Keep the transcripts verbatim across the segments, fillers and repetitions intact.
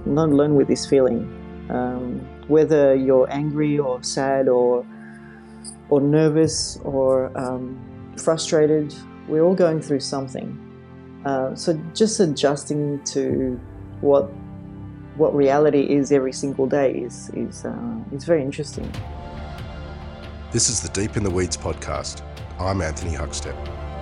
not alone with this feeling. Um, whether you're angry or sad or or nervous or um, frustrated, we're all going through something. Uh, so just adjusting to what what reality is every single day is is uh, is very interesting. This is the Deep in the Weeds podcast. I'm Anthony Huckstep.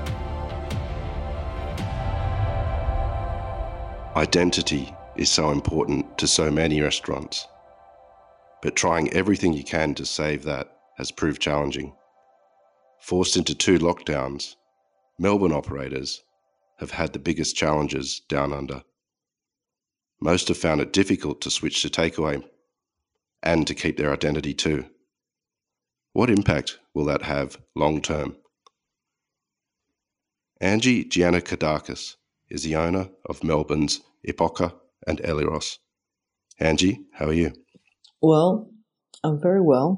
Identity is so important to so many restaurants, but trying everything you can to save that has proved challenging. Forced into two lockdowns, Melbourne operators have had the biggest challenges down under. Most have found it difficult to switch to takeaway and to keep their identity too. What impact will that have long term? Angie Giannakadakis is the owner of Melbourne's Epoca and Eliros. Angie, how are you? Well, I'm very well.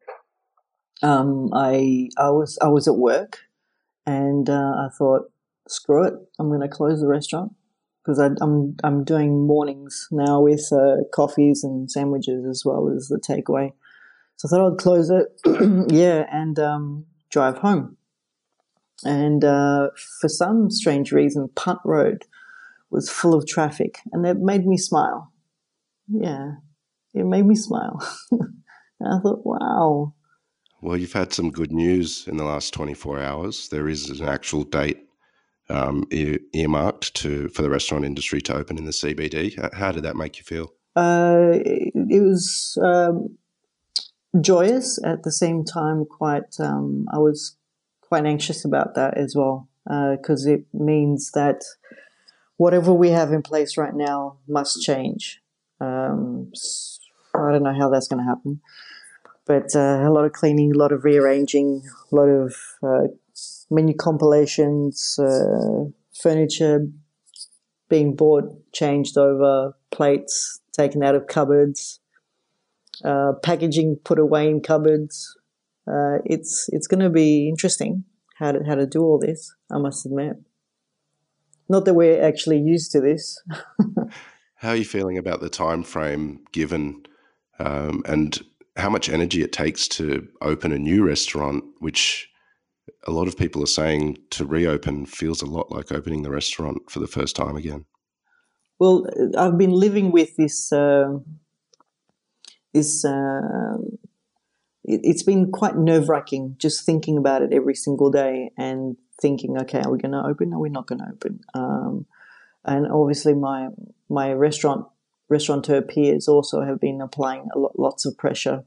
Um, I I was I was at work, and uh, I thought, screw it, I'm going to close the restaurant because I'm I'm doing mornings now with uh, coffees and sandwiches as well as the takeaway. So I thought I'd close it, yeah, and um, drive home. And uh, for some strange reason, Punt Road was full of traffic, and it made me smile. Yeah, it made me smile. And I thought, wow. Well, you've had some good news in the last twenty-four hours. There is an actual date um, e- earmarked to for the restaurant industry to open in the C B D. How did that make you feel? Uh, it, it was um, joyous at the same time. Quite, um, I was quite anxious about that as well because uh, it means that whatever we have in place right now must change. Um, I don't know how that's going to happen. But uh, a lot of cleaning, a lot of rearranging, a lot of uh, menu compilations, uh, furniture being bought, changed over, plates taken out of cupboards, uh, packaging put away in cupboards. Uh, it's it's going to be interesting how to how to do all this, I must admit. Not that we're actually used to this. How are you feeling about the time frame given um, and how much energy it takes to open a new restaurant, which a lot of people are saying to reopen feels a lot like opening the restaurant for the first time again? Well, I've been living with this. Uh, this uh, it, it's been quite nerve-wracking just thinking about it every single day and thinking, okay, are we going to open? Are we not going to open? Um, and obviously, my my restaurant restaurateur peers also have been applying a lot, lots of pressure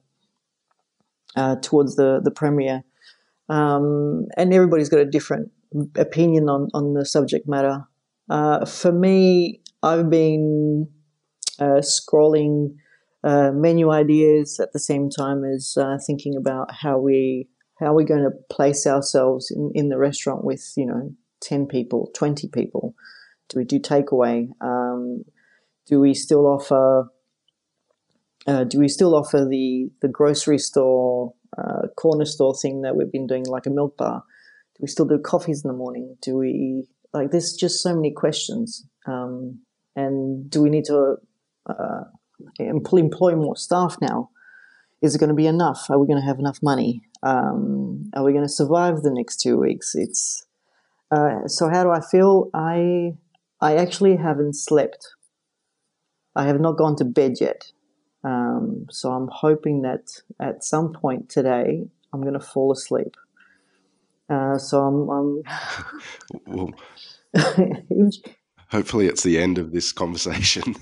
uh, towards the the premier, um, and everybody's got a different opinion on on the subject matter. Uh, for me, I've been uh, scrolling uh, menu ideas at the same time as uh, thinking about how we how we're going to place ourselves in, in the restaurant with, you know, ten people, twenty people. Do we do takeaway? Um, do we still offer? Uh, do we still offer the the grocery store uh, corner store thing that we've been doing, like a milk bar? Do we still do coffees in the morning? Do we like? There's just so many questions. Um, and do we need to uh, employ more staff now? Is it going to be enough? Are we going to have enough money? Um, are we going to survive the next two weeks? It's uh, so. How do I feel? I I actually haven't slept. I have not gone to bed yet. Um, so I'm hoping that at some point today I'm going to fall asleep. Uh, so I'm. I'm well, hopefully it's the end of this conversation.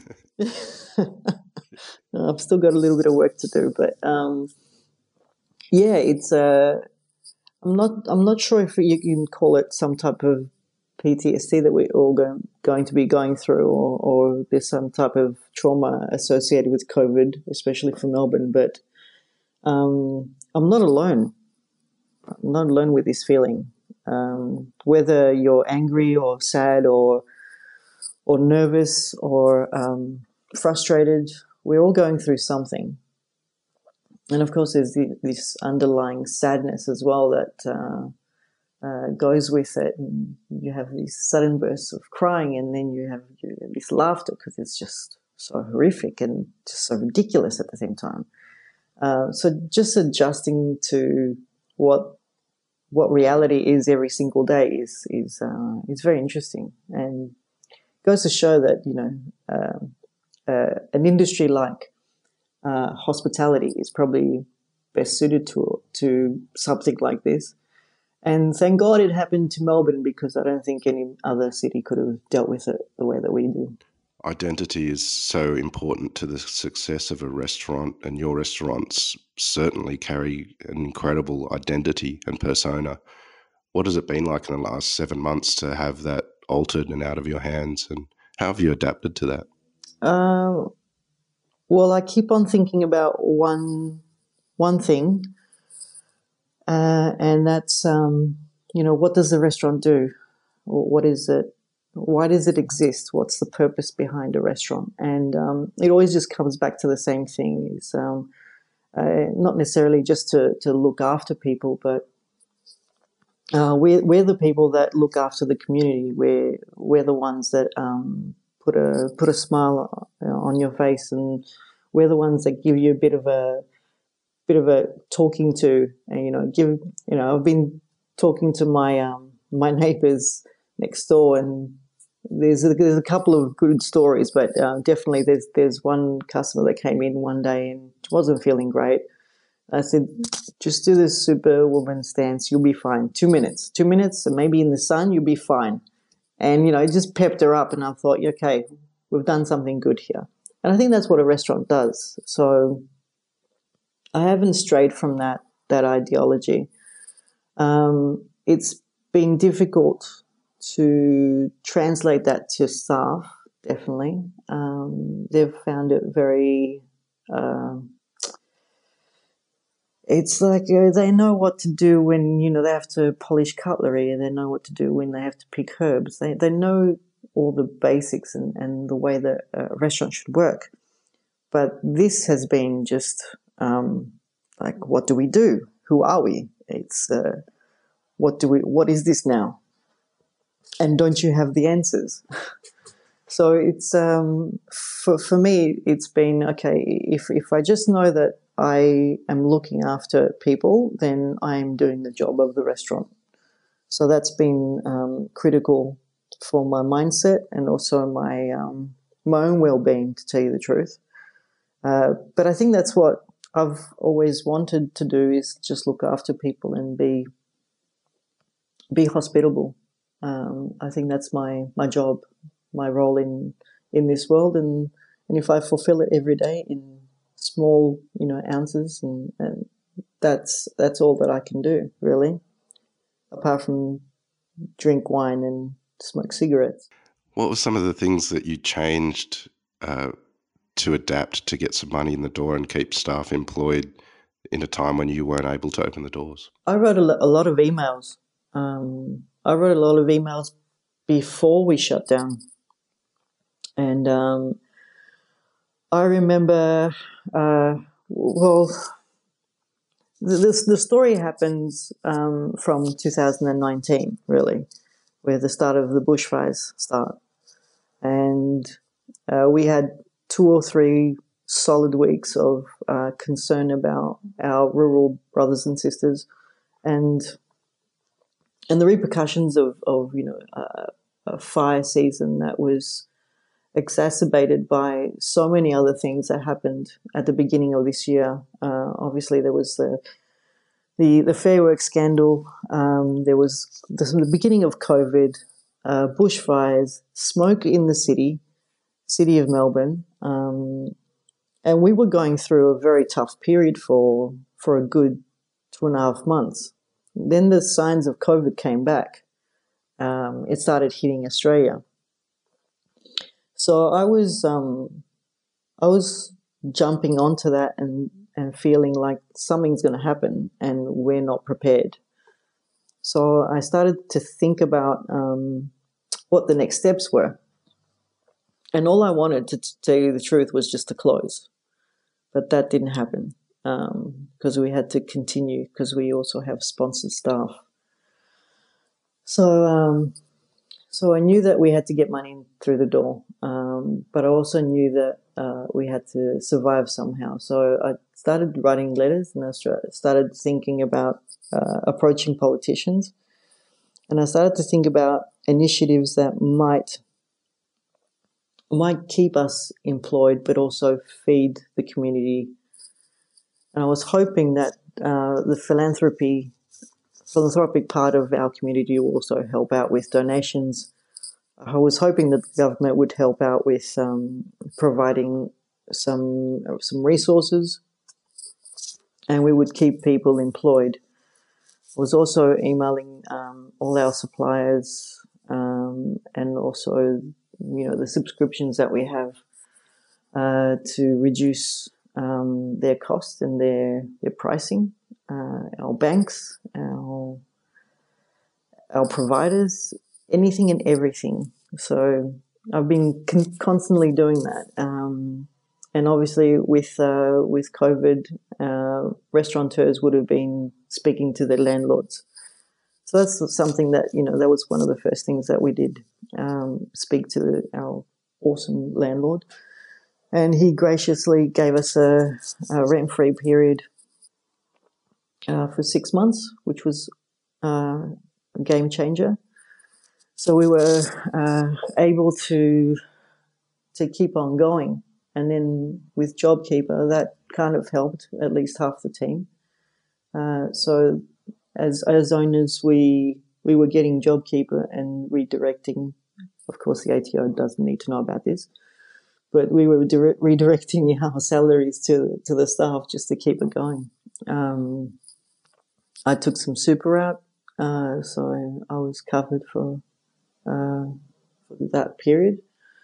I've still got a little bit of work to do, but um, yeah, it's. Uh, I'm not. I'm not sure if you can call it some type of P T S D that we're all going, going to be going through, or, or there's some type of trauma associated with COVID, especially for Melbourne. But um, I'm not alone. I'm not alone with this feeling. Um, whether you're angry or sad or or nervous or um, frustrated, we're all going through something. And of course, there's the, this underlying sadness as well that uh, uh, goes with it. And you have these sudden bursts of crying, and then you have, you have this laughter because it's just so horrific and just so ridiculous at the same time. Uh, so just adjusting to what what reality is every single day is is uh, is very interesting, and goes to show that, you know, um, uh, an industry like uh, hospitality is probably best suited to to something like this. And thank God it happened to Melbourne, because I don't think any other city could have dealt with it the way that we do. Identity is so important to the success of a restaurant, and your restaurants certainly carry an incredible identity and persona. What has it been like in the last seven months to have that altered and out of your hands, and how have you adapted to that? Uh, well, I keep on thinking about one one thing, uh, and that's, um, you know, what does the restaurant do? What is it? Why does it exist? What's the purpose behind a restaurant? And um, it always just comes back to the same thing. It's um, uh, not necessarily just to, to look after people, but uh, we're, we're the people that look after the community. We're, we're the ones that um, put a put a smile on your face, and we're the ones that give you a bit of a bit of a talking to. And, you know, give you know, I've been talking to my um, my neighbours next door, and there's a, there's a couple of good stories, but uh, definitely there's there's one customer that came in one day and wasn't feeling great. I said, just do this superwoman stance, you'll be fine. Two minutes, two minutes, and maybe in the sun, you'll be fine. And, you know, it just pepped her up, and I thought, okay, we've done something good here. And I think that's what a restaurant does. So I haven't strayed from that that ideology. Um, it's been difficult to translate that to staff, definitely. Um, they've found it very... Uh, it's like uh, they know what to do when, you know, they have to polish cutlery, and they know what to do when they have to pick herbs. They they know all the basics and, and the way that a restaurant should work. But this has been just um, like, what do we do? Who are we? It's uh, what do we? What is this now? And don't you have the answers? So it's um, for for me, it's been okay. If if I just know that I am looking after people, then I'm doing the job of the restaurant. So that's been um, critical for my mindset and also my um, my own well-being, to tell you the truth. Uh, but I think that's what I've always wanted to do, is just look after people and be be hospitable. Um, I think that's my my job, my role in in this world, and and if I fulfill it every day in small, you know, ounces, and, and that's that's all that I can do, really, apart from drink wine and smoke cigarettes. What were some of the things that you changed uh, to adapt to get some money in the door and keep staff employed in a time when you weren't able to open the doors? I wrote a, lo- a lot of emails. Um, I wrote a lot of emails before we shut down, and um, I remember, uh, well, the, the story happens um, from two thousand nineteen, really, where the start of the bushfires start. And uh, we had two or three solid weeks of uh, concern about our rural brothers and sisters, and and the repercussions of, of you know, uh, a fire season that was exacerbated by so many other things that happened at the beginning of this year. Uh, obviously, there was the the, the Fair Work scandal. Um, there was the, the beginning of COVID, uh, bushfires, smoke in the city, city of Melbourne, um, and we were going through a very tough period for for a good two and a half months. Then the signs of COVID came back. Um, it started hitting Australia. So I was um, I was jumping onto that and, and feeling like something's going to happen and we're not prepared. So I started to think about um, what the next steps were. And all I wanted, to, to tell you the truth, was just to close. But that didn't happen um, because we had to continue, because we also have sponsored staff. So um, so I knew that we had to get money through the door, um, but I also knew that uh, we had to survive somehow. So I started writing letters, and I started thinking about uh, approaching politicians, and I started to think about initiatives that might might keep us employed, but also feed the community. And I was hoping that uh, the philanthropy, philanthropic part of our community will also help out with donations. I was hoping that the government would help out with um, providing some some resources, and we would keep people employed. I was also emailing um, all our suppliers um, and also, you know, the subscriptions that we have uh, to reduce um, their cost and their their pricing. Uh, our banks, our our providers, anything and everything. So I've been con- constantly doing that, um, and obviously with uh, with COVID, uh, restaurateurs would have been speaking to their landlords. So that's something that, you know, that was one of the first things that we did, um, speak to the, our awesome landlord, and he graciously gave us a, a rent-free period uh, for six months, which was uh, a game changer. So we were uh, able to to keep on going, and then with JobKeeper, that kind of helped at least half the team. Uh, so as as owners, we we were getting JobKeeper and redirecting. Of course, the A T O doesn't need to know about this, but we were dire- redirecting our salaries to to the staff just to keep it going. Um, I took some super out, uh, so I was covered for. Uh, for that period.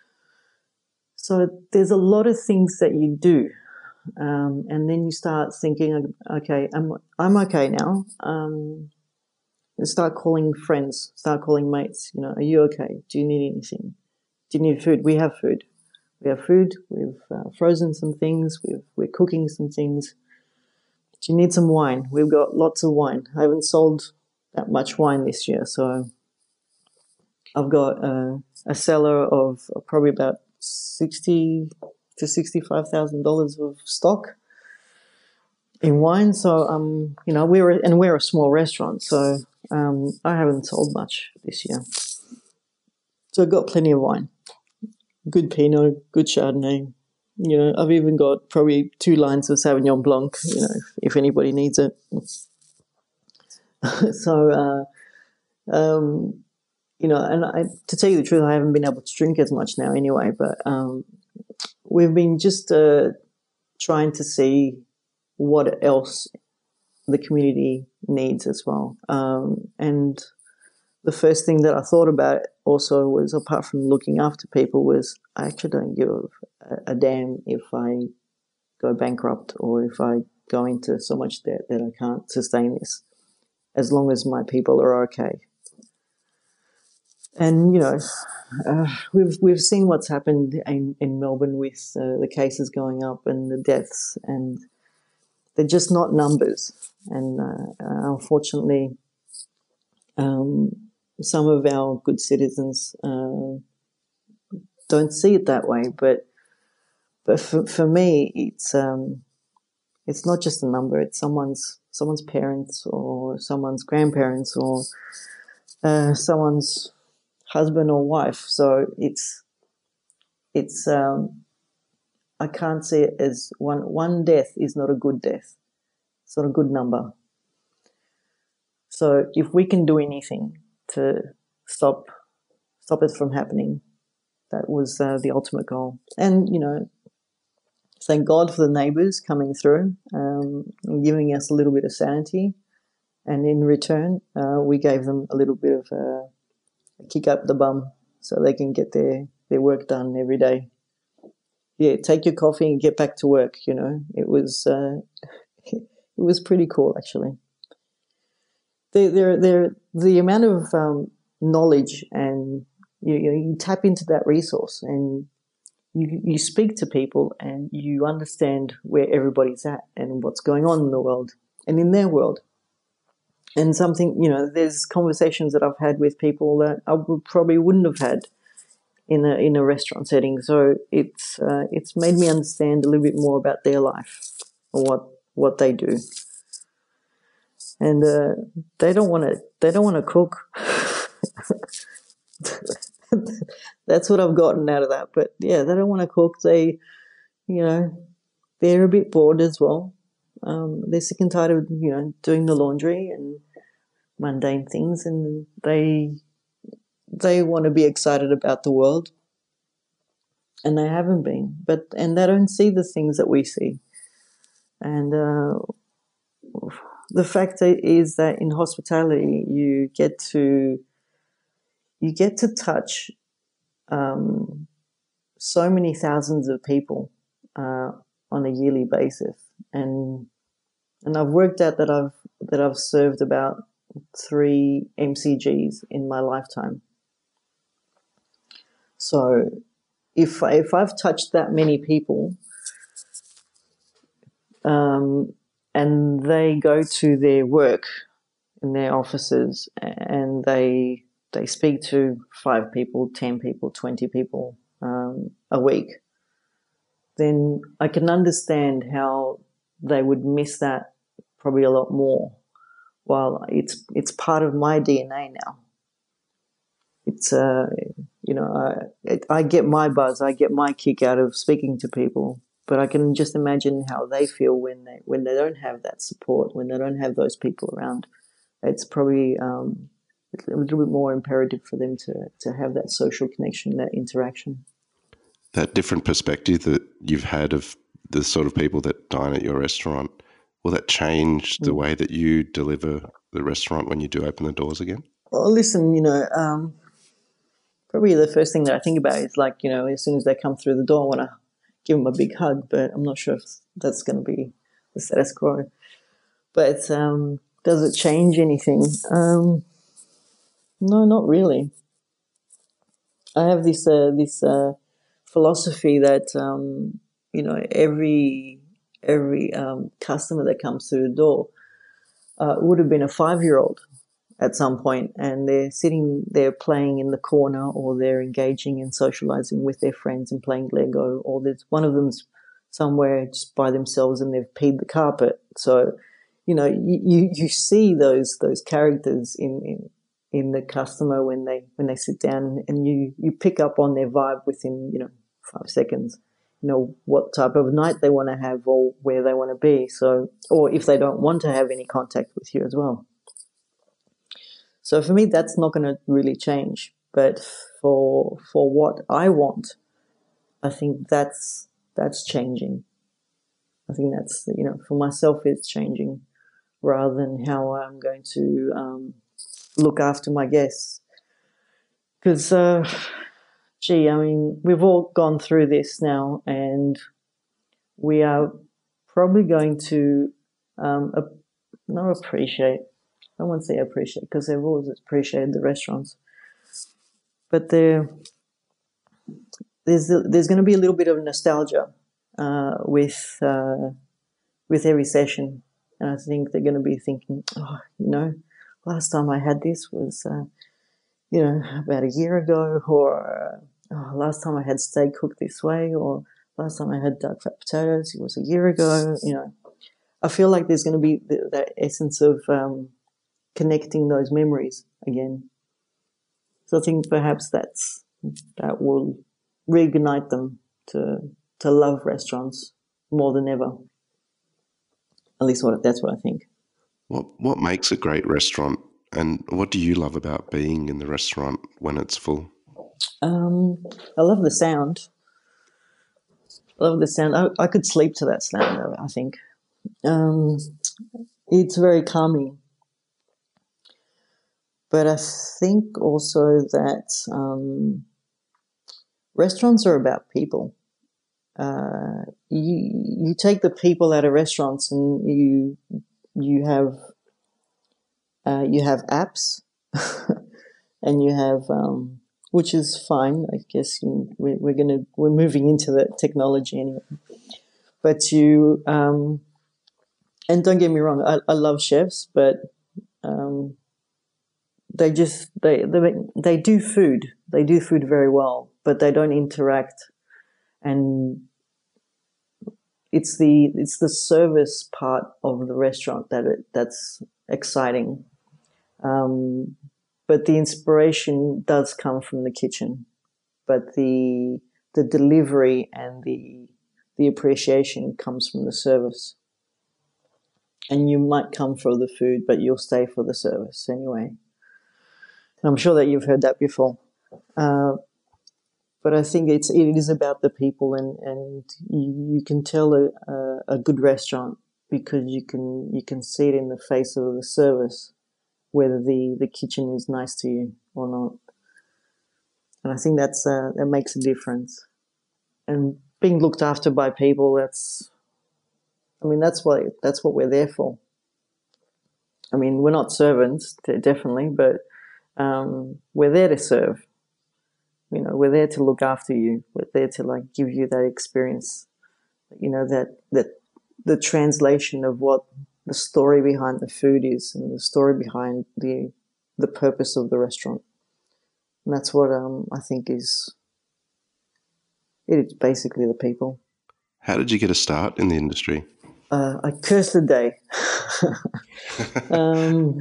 So there's a lot of things that you do, um, and then you start thinking, okay, I'm I'm okay now. Um, and start calling friends, start calling mates. You know, are you okay? Do you need anything? Do you need food? We have food. We have food. We've uh, frozen some things. We've, we're cooking some things. Do you need some wine? We've got lots of wine. I haven't sold that much wine this year, so I've got uh, a cellar of probably about sixty to sixty-five thousand dollars of stock in wine. So um, you know, we're and we're a small restaurant, so um, I haven't sold much this year. So I've got plenty of wine, good Pinot, good Chardonnay. You know, I've even got probably two lines of Sauvignon Blanc. You know, if, if anybody needs it. so. Uh, um, You know, and I, to tell you the truth, I haven't been able to drink as much now anyway, but um, we've been just uh, trying to see what else the community needs as well. Um, and the first thing that I thought about also was, apart from looking after people, was I actually don't give a, a damn if I go bankrupt or if I go into so much debt that I can't sustain this, as long as my people are okay. And, you know, uh, we've we've seen what's happened in, in Melbourne with uh, the cases going up and the deaths, and they're just not numbers. And uh, unfortunately, um, some of our good citizens uh, don't see it that way. But but for, for me, it's um, it's not just a number. It's someone's someone's parents or someone's grandparents or uh, someone's husband or wife. So it's it's um, I can't see it as one one death is not a good death. It's not a good number. So if we can do anything to stop stop it from happening, that was uh, the ultimate goal. And you know, thank God for the neighbours coming through um, and giving us a little bit of sanity. And in return, uh, we gave them a little bit of a, a kick up the bum so they can get their, their work done every day. Yeah, take your coffee and get back to work, you know. It was uh, it was pretty cool, actually. The, the, the, the amount of um, knowledge and, you, you know, you tap into that resource and you, you speak to people and you understand where everybody's at and what's going on in the world and in their world. And something, you know, there's conversations that I've had with people that I would, probably wouldn't have had in a in a restaurant setting. So it's uh, it's made me understand a little bit more about their life or what what they do. And uh, they don't want to they don't want to cook. That's what I've gotten out of that. But yeah, they don't want to cook. They, you know, they're a bit bored as well. Um, they're sick and tired of, you know, doing the laundry and mundane things, and they they want to be excited about the world, and they haven't been. But and they don't see the things that we see. And uh, the fact is that in hospitality, you get to you get to touch um, so many thousands of people uh, on a yearly basis, and and I've worked out that I've that I've served about three M C Gs in my lifetime. So if if I've touched that many people, um, and they go to their work in their offices and they they speak to five people, ten people, twenty people um, a week, then I can understand how they would miss that probably a lot more. While it's it's part of my D N A now. It's uh, you know, I, it, I get my buzz, I get my kick out of speaking to people, but I can just imagine how they feel when they when they don't have that support, when they don't have those people around. It's probably um, a little bit more imperative for them to to have that social connection, that interaction. That different perspective that you've had of the sort of people that dine at your restaurant, will that change the mm. way that you deliver the restaurant when you do open the doors again? Well, listen, you know, um, probably the first thing that I think about is like, you know, as soon as they come through the door, I want to give them a big hug, but I'm not sure if that's going to be the status quo. But um, does it change anything? Um, no, not really. I have this uh, this uh, philosophy that um, you know every every um, customer that comes through the door uh, would have been a five-year-old at some point, and they're sitting there playing in the corner, or they're engaging and socializing with their friends and playing Lego, or there's one of them's somewhere just by themselves and they've peed the carpet. So, you know, you, you, you see those those characters in, in in the customer when they when they sit down, and you you pick up on their vibe within, you know, five seconds. You know what type of night they want to have or where they want to be. So, or if they don't want to have any contact with you as well. So for me, that's not going to really change. But for for what I want, I think that's that's changing. I think that's, you know, for myself, it's changing rather than how I'm going to um, look after my guests. Because, uh, gee, I mean, we've all gone through this now, and we are probably going to um, ap- not appreciate. I won't say appreciate, because they've always appreciated the restaurants. But there, there's there's going to be a little bit of nostalgia uh, with uh, with every session, and I think they're going to be thinking, oh, you know, last time I had this was, uh, you know, about a year ago, or oh, last time I had steak cooked this way, or last time I had dark fat potatoes, it was a year ago. You know, I feel like there's going to be the, that essence of um, connecting those memories again. So I think perhaps that's that will reignite them to to love restaurants more than ever. At least what that's what I think. What what makes a great restaurant, and what do you love about being in the restaurant when it's full? Um, I love the sound. I love the sound. I, I could sleep to that sound, I think. Um, it's very calming. But I think also that um, restaurants are about people. Uh, you you take the people out of restaurants, and you you have uh, you have apps, and you have um, which is fine. I guess you, we're we're gonna we're moving into the technology anyway. But you um, and don't get me wrong, I, I love chefs, but um, they just they, they they do food. They do food very well, but they don't interact. And it's the it's the service part of the restaurant that it, that's exciting. Um, but the inspiration does come from the kitchen, but the the delivery and the the appreciation comes from the service. And you might come for the food, but you'll stay for the service anyway. And I'm sure that you've heard that before. Uh, but I think it's it is about the people, and and you, you can tell a, a, a good restaurant because you can you can see it in the face of the service, whether the, the kitchen is nice to you or not. And I think that's uh, that makes a difference. And being looked after by people, that's, I mean, that's what that's what we're there for. I mean, we're not servants, definitely, but um, we're there to serve. You know, we're there to look after you. We're there to like give you that experience. You know, that that the translation of what the story behind the food is, and the story behind the the purpose of the restaurant. And that's what um, I think is. It's basically the people. How did you get a start in the industry? Uh, I curse the day. um,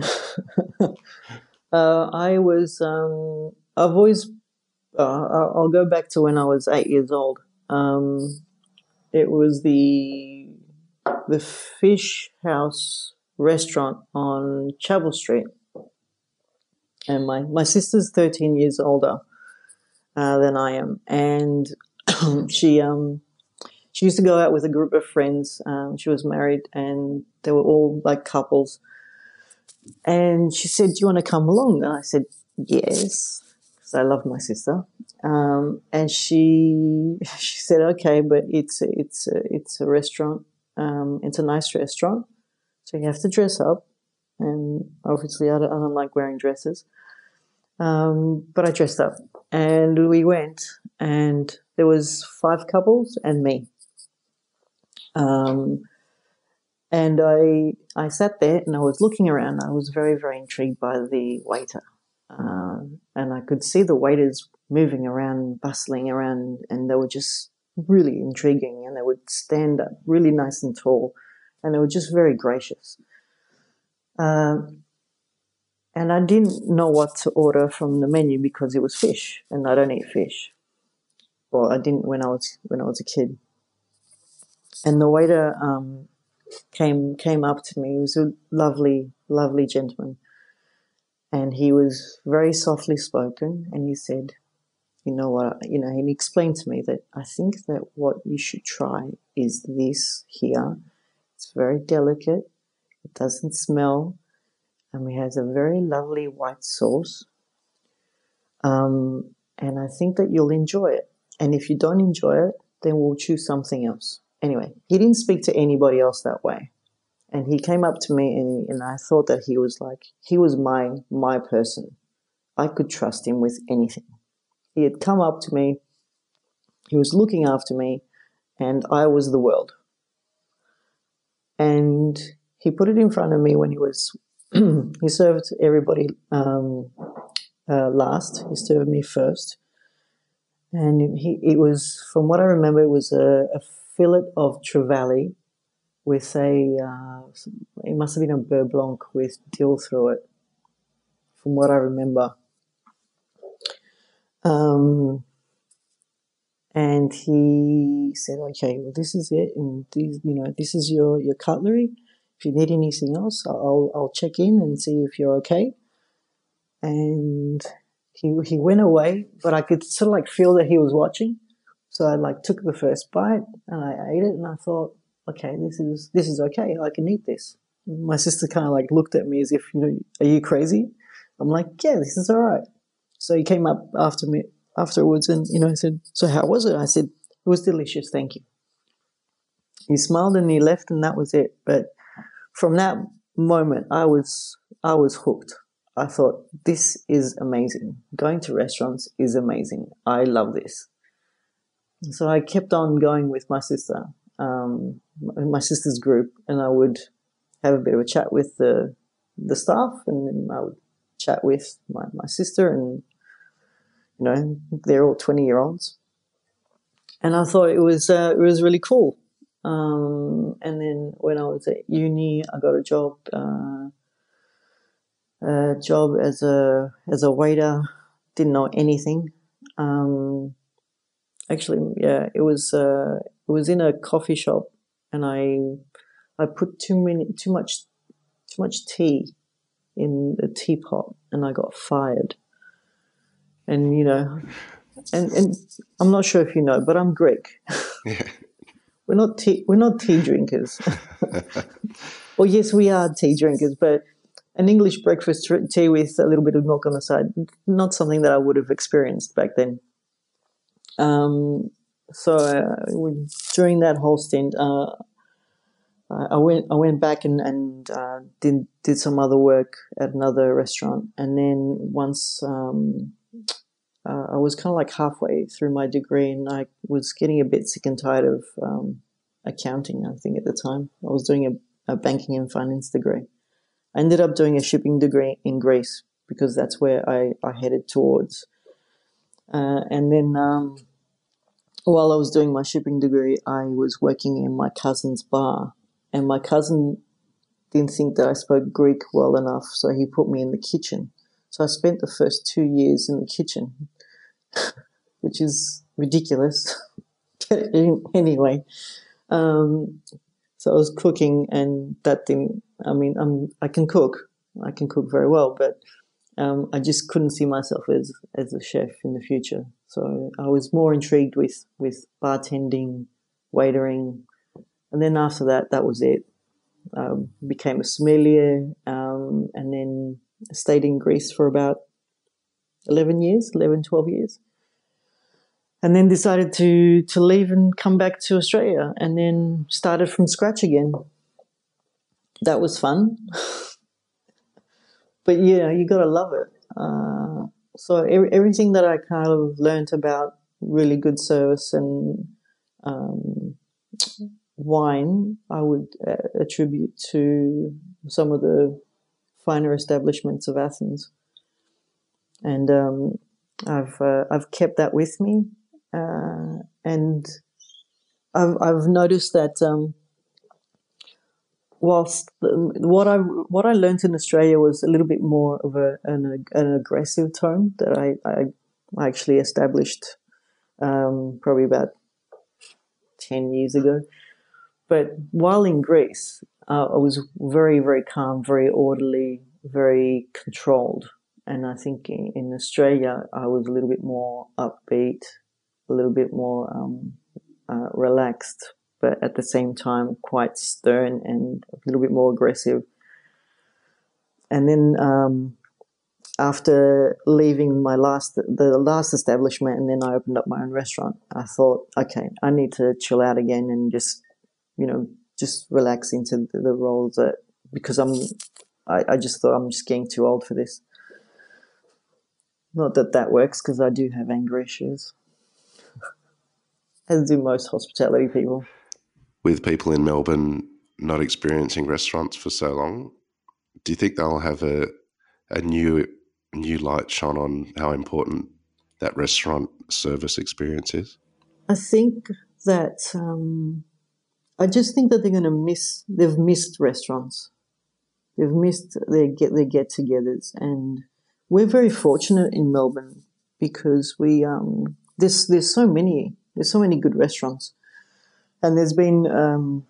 uh, I was. Um, I've always. Uh, I'll go back to when I was eight years old. Um, it was the the Fish House restaurant on Chapel Street, and my my sister's thirteen years older uh, than I am, and she um. She used to go out with a group of friends. Um, she was married, and they were all like couples. And she said, "Do you want to come along?" And I said, "Yes," because I love my sister. Um, and she she said, "Okay, but it's a, it's a, it's a restaurant. Um, it's a nice restaurant, so you have to dress up." And obviously, I don't, I don't like wearing dresses. Um, but I dressed up, and we went, and there was five couples and me. Um, and I I sat there and I was looking around. I was very, very intrigued by the waiter. Uh, and I could see the waiters moving around, bustling around, and they were just really intriguing. And they would stand up really nice and tall, and they were just very gracious. Uh, and I didn't know what to order from the menu because it was fish, and I don't eat fish. Well, I didn't when I was when I was a kid. And the waiter um, came came up to me. He was a lovely, lovely gentleman. And he was very softly spoken, and he said, you know what, you know, and he explained to me that I think that what you should try is this here. It's very delicate. It doesn't smell. And it has a very lovely white sauce. Um, and I think that you'll enjoy it. And if you don't enjoy it, then we'll choose something else. Anyway, he didn't speak to anybody else that way. And he came up to me, and, and I thought that he was like, he was my my person. I could trust him with anything. He had come up to me. He was looking after me, and I was the world. And he put it in front of me when he was, he served everybody um, uh, last. He served me first. And he, it was, from what I remember, it was a, a fillet of trevally with a, uh, it must have been a beurre blanc with dill through it, from what I remember. Um, and he said, "Okay, well, this is it, and these, you know, this is your, your cutlery. If you need anything else, I'll I'll check in and see if you're okay." And he he went away, but I could sort of like feel that he was watching. So I like took the first bite and I ate it, and I thought, okay, this is this is okay. I can eat this. My sister kind of like looked at me as if, you know, are you crazy? I'm like, yeah, this is all right. So he came up after me afterwards, and you know, he said, "So how was it?" I said, "It was delicious, thank you." He smiled and he left, and that was it. But from that moment, I was I was hooked. I thought, this is amazing. Going to restaurants is amazing. I love this. So I kept on going with my sister, um, my sister's group, and I would have a bit of a chat with the the staff, and then I would chat with my, my sister, and you know, they're all twenty-year-olds. And I thought it was uh, it was really cool. Um, and then when I was at uni, I got a job uh, a job as a as a waiter. Didn't know anything. Um, actually, yeah, it was uh, it was in a coffee shop, and I I put too many too much too much tea in the teapot, and I got fired. And you know, and, and I'm not sure if you know, but I'm Greek. Yeah. We're not tea, we're not tea drinkers. Well, yes, we are tea drinkers, but an English breakfast tea with a little bit of milk on the side, not something that I would have experienced back then. Um, so uh, during that whole stint, uh, I went I went back and and uh, did did some other work at another restaurant, and then once um, uh, I was kind of like halfway through my degree, and I was getting a bit sick and tired of um, accounting. I think at the time I was doing a, a banking and finance degree. I ended up doing a shipping degree in Greece because that's where I, I headed towards. Uh, and then um, while I was doing my shipping degree, I was working in my cousin's bar. And my cousin didn't think that I spoke Greek well enough, so he put me in the kitchen. So I spent the first two years in the kitchen, which is ridiculous. Anyway, um, so I was cooking, and that thing, I mean, I'm, I can cook. I can cook very well, but um, I just couldn't see myself as, as a chef in the future. So I was more intrigued with, with bartending, waitering, and then after that, that was it. I became a sommelier, um, and then stayed in Greece for about eleven years, eleven, twelve years. And then decided to, to leave and come back to Australia, and then started from scratch again. That was fun. But yeah, you got to love it. Uh, so every, everything that I kind of learned about really good service and um, wine, I would uh, attribute to some of the finer establishments of Athens, and um, I've uh, I've kept that with me, uh, and I've I've noticed that um, whilst what I what I learned in Australia was a little bit more of a an, an aggressive tone that I, I, I actually established um, probably about ten years ago. But while in Greece, uh, I was very, very calm, very orderly, very controlled. And I think in, in Australia, I was a little bit more upbeat, a little bit more um, uh, relaxed, but at the same time quite stern and a little bit more aggressive. And then um, after leaving my last, the last establishment, and then I opened up my own restaurant, I thought, okay, I need to chill out again and just, you know, just relax into the, the roles that, because I'm, I, I just thought I'm just getting too old for this. Not that that works, because I do have anger issues, as do most hospitality people. With people in Melbourne not experiencing restaurants for so long, do you think they'll have a a new new light shone on how important that restaurant service experience is? I think that um, I just think that they're going to miss. They've missed restaurants. They've missed their get their get-togethers, and we're very fortunate in Melbourne because we um, there's there's so many there's so many good restaurants, and there's been um,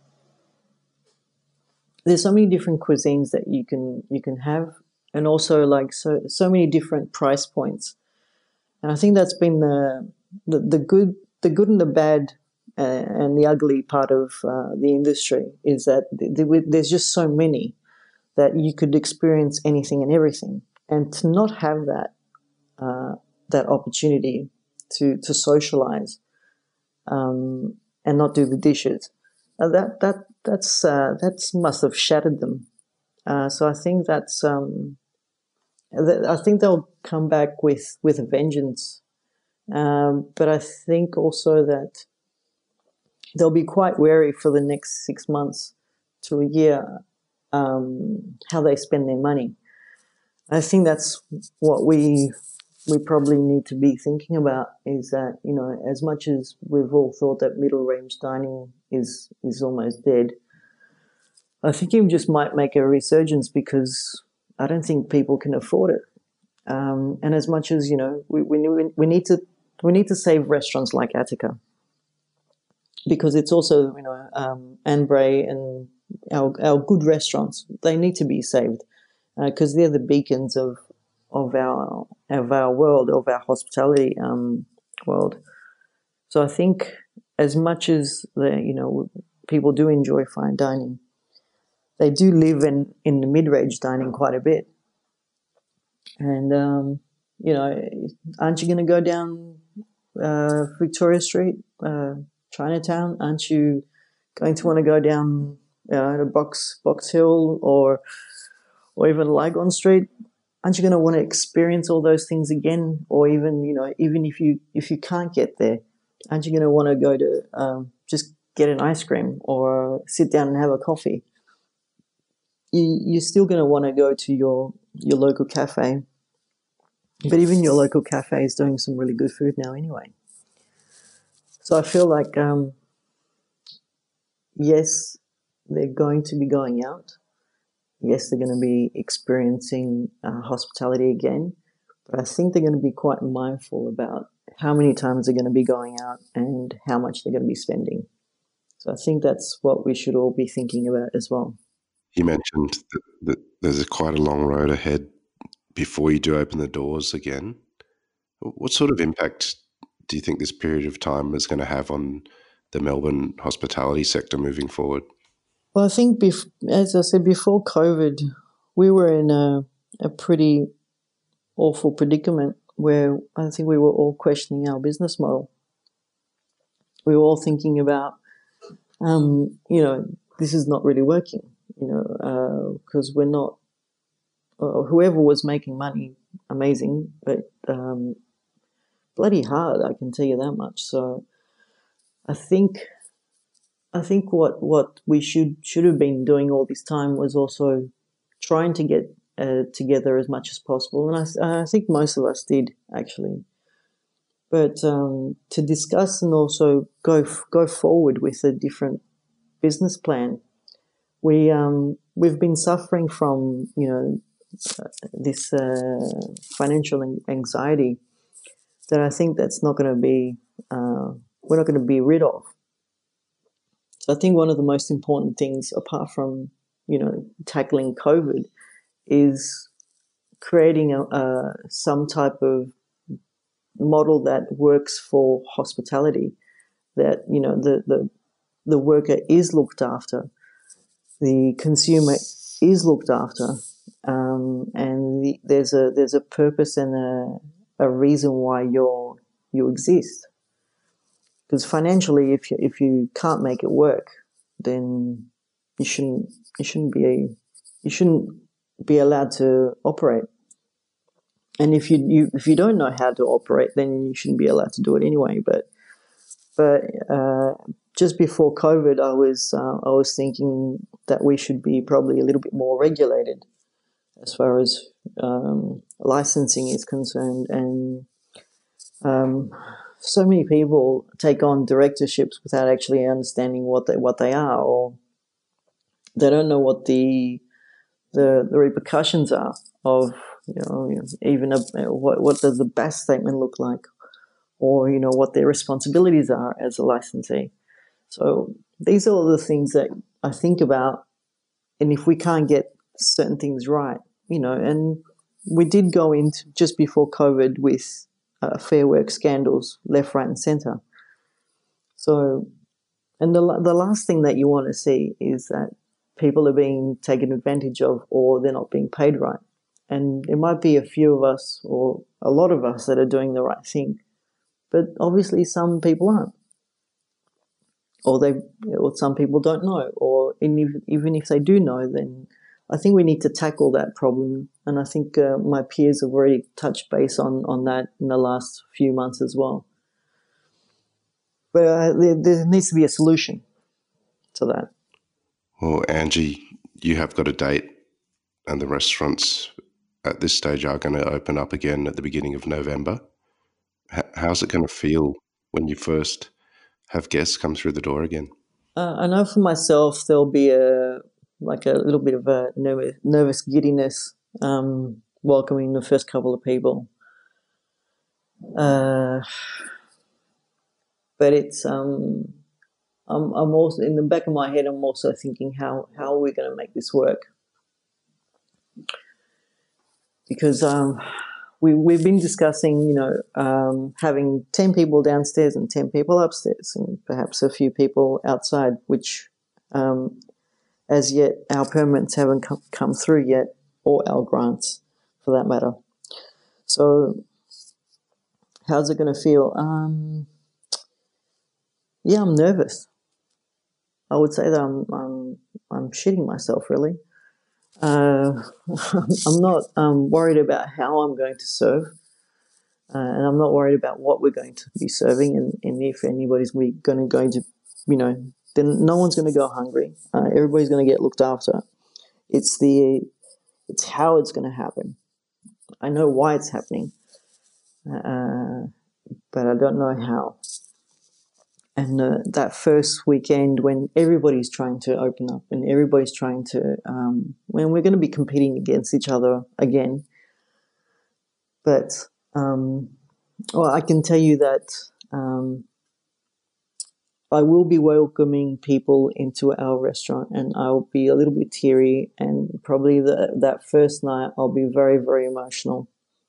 there's so many different cuisines that you can you can have, and also like so so many different price points, and I think that's been the the, the good the good and the bad uh, and the ugly part of uh, the industry is that th- th- there's just so many that you could experience anything and everything, and to not have that uh, that opportunity to to socialize um, and not do the dishes, uh, that that that's uh, that's must have shattered them. Uh, so I think that's um, th- I think they'll come back with with a vengeance, um, but I think also that they'll be quite wary for the next six months to a year um, how they spend their money. I think that's what we we probably need to be thinking about is that, you know, as much as we've all thought that middle range dining is is almost dead, I think it just might make a resurgence because I don't think people can afford it. Um, and as much as, you know, we, we we need to we need to save restaurants like Attica, because it's also, you know, um, Anne Bray and our our good restaurants, they need to be saved because uh, they're the beacons of of our of our world, of our hospitality um, world. So I think as much as the you know people do enjoy fine dining, they do live in in the mid range dining quite a bit. And um, you know, aren't you going to go down uh, Victoria Street, uh, Chinatown? Aren't you going to want to go down uh, to Box Box Hill or or even Lygon Street? Aren't you going to want to experience all those things again? Or even, you know, even if you if you can't get there, aren't you going to want to go to um, just get an ice cream or sit down and have a coffee? You, you're still going to want to go to your your local cafe. But even your local cafe is doing some really good food now anyway. So I feel like, um, yes, they're going to be going out. Yes, they're going to be experiencing uh, hospitality again. But I think they're going to be quite mindful about how many times they're going to be going out and how much they're going to be spending. So I think that's what we should all be thinking about as well. You mentioned that, that there's a quite a long road ahead before you do open the doors again. What sort of impact do you think this period of time is going to have on the Melbourne hospitality sector moving forward? Well, I think, bef- as I said, before COVID, we were in a, a pretty awful predicament where I think we were all questioning our business model. We were all thinking about, um, you know, this is not really working, you know, because uh, we're not, uh, whoever was making money, amazing, but um, bloody hard, I can tell you that much. So I think I think what, what we should should have been doing all this time was also trying to get uh, together as much as possible, and I, I think most of us did actually. But um, to discuss and also go go forward with a different business plan, we um, we've been suffering from you know this uh, financial anxiety that I think that's not going to be uh, we're not going to be rid of. So I think one of the most important things, apart from you know tackling COVID, is creating a, a some type of model that works for hospitality. That you know the the the worker is looked after, the consumer is looked after, um, and the, there's a there's a purpose and a, a reason why you're you exist. Because financially, if you, if you can't make it work, then you shouldn't you shouldn't be a, you shouldn't be allowed to operate. And if you, you if you don't know how to operate, then you shouldn't be allowed to do it anyway. But but uh, just before COVID, I was uh, I was thinking that we should be probably a little bit more regulated as far as um, licensing is concerned, and um, so many people take on directorships without actually understanding what they what they are, or they don't know what the the, the repercussions are of you know, you know even a, what what does the B A S statement look like, or you know what their responsibilities are as a licensee. So these are all the things that I think about, and if we can't get certain things right, you know, and we did go into just before COVID with uh, Fair Work scandals left, right, and centre. So, and the the last thing that you want to see is that people are being taken advantage of, or they're not being paid right. And there might be a few of us, or a lot of us, that are doing the right thing, but obviously some people aren't, or they, or some people don't know, or even if they do know, then I think we need to tackle that problem. And I think uh, my peers have already touched base on, on that in the last few months as well. But uh, there, there needs to be a solution to that. Well, Angie, you have got a date, and the restaurants at this stage are going to open up again at the beginning of November. H- how's it going to feel when you first have guests come through the door again? Uh, I know for myself there'll be a like a little bit of a nervous, nervous giddiness um, welcoming the first couple of people. Uh, but it's um, I'm I'm also in the back of my head. I'm also thinking how how are we going to make this work? Because um, we we've been discussing, you know, um, having ten people downstairs and ten people upstairs, and perhaps a few people outside, which um, as yet our permits haven't come, come through yet, or our grants, for that matter. So, how's it going to feel? Um, yeah, I'm nervous. I would say that I'm I'm I'm shitting myself, really. Uh, I'm not um, worried about how I'm going to serve, uh, and I'm not worried about what we're going to be serving, and, and if anybody's going to going to, you know, then no one's going to go hungry. Uh, everybody's going to get looked after. It's the it's how it's going to happen. I know why it's happening, uh, but I don't know how. And uh, that first weekend when everybody's trying to open up and everybody's trying to, um, when we're going to be competing against each other again. But, um, well, I can tell you that um, I will be welcoming people into our restaurant, and I'll be a little bit teary, and probably the, that first night I'll be very, very emotional.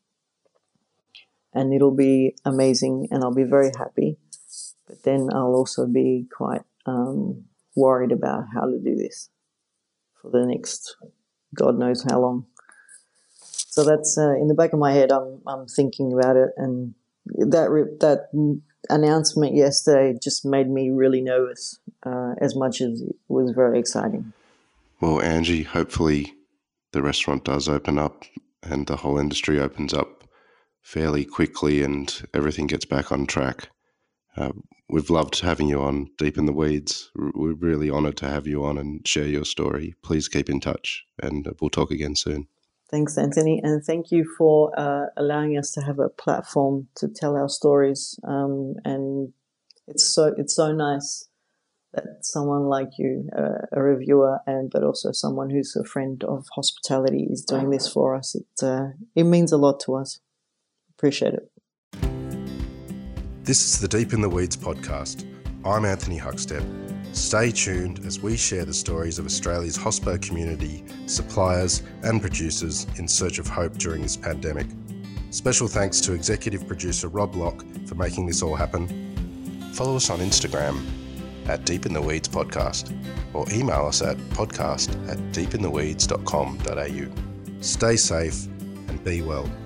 And it'll be amazing, and I'll be very happy. But then I'll also be quite um, worried about how to do this for the next God knows how long. So that's uh, in the back of my head. I'm I'm thinking about it, and that re- that announcement yesterday just made me really nervous, uh, as much as it was very exciting. Well, Angie, hopefully the restaurant does open up and the whole industry opens up fairly quickly and everything gets back on track. Uh, we've loved having you on Deep in the Weeds. We're really honoured to have you on and share your story. Please keep in touch, and we'll talk again soon. Thanks, Anthony, and thank you for uh, allowing us to have a platform to tell our stories. Um, and it's so it's so nice that someone like you, uh, a reviewer, and but also someone who's a friend of hospitality, is doing this for us. It uh, it means a lot to us. Appreciate it. This is the Deep in the Weeds podcast. I'm Anthony Huckstep. Stay tuned as we share the stories of Australia's hospo community, suppliers and producers in search of hope during this pandemic. Special thanks to executive producer Rob Locke for making this all happen. Follow us on Instagram at Deep in the Weeds Podcast, or email us at podcast at deepintheweeds dot com dot a u. Stay safe and be well.